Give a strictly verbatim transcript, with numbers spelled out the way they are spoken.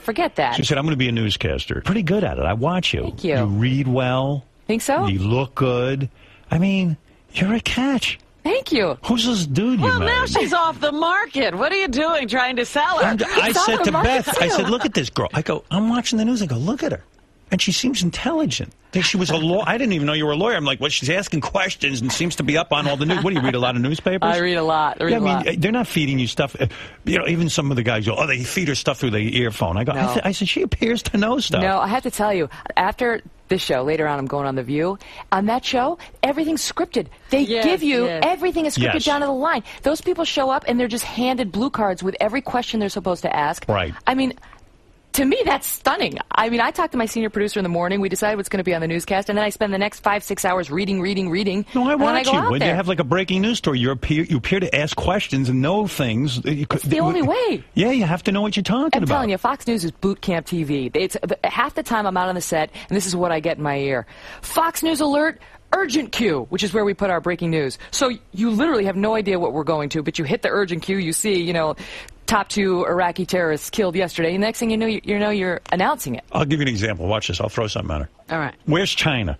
Forget that. She said, I'm going to be a newscaster. Pretty good at it. I watch you. Thank you. You read well. Think so? You look good. I mean, you're a catch. Thank you. Who's this dude you Well, married? now she's off the market. What are you doing trying to sell her? And I It's said on to the market, Beth, I too. said, look at this girl. I go, I'm watching the news. I go, look at her. And she seems intelligent. She was a lawyer. I didn't even know you were a lawyer. I'm like, well, she's asking questions and seems to be up on all the news. What, do you read a lot of newspapers? I read a lot. I read yeah, I a mean, lot. they're not feeding you stuff. Uh, You know, even some of the guys go, oh, they feed her stuff through the earphone. I go, No. I, th- I said, she appears to know stuff. No, I have to tell you, after this show, later on I'm going on The View, on that show, everything's scripted. They Yes, give you, yes. everything is scripted Yes. down to the line. Those people show up and they're just handed blue cards with every question they're supposed to ask. Right. I mean, to me, that's stunning. I mean, I talked to my senior producer in the morning. We decide what's going to be on the newscast, and then I spend the next five, six hours reading, reading, reading. No, I and then I watch go you. out When there. you have like a breaking news story, you appear, you appear to ask questions and know things. It's the only way. Yeah, you have to know what you're talking I'm about. telling you, Fox News is boot camp T V. It's half the time I'm out on the set, and this is what I get in my ear. Fox News alert, urgent queue, which is where we put our breaking news. So you literally have no idea what we're going to, but you hit the urgent queue, you see, you know, top two Iraqi terrorists killed yesterday, and the next thing you know, you, you know, you're announcing it. I'll give you an example. Watch this. I'll throw something at her. All right. Where's China?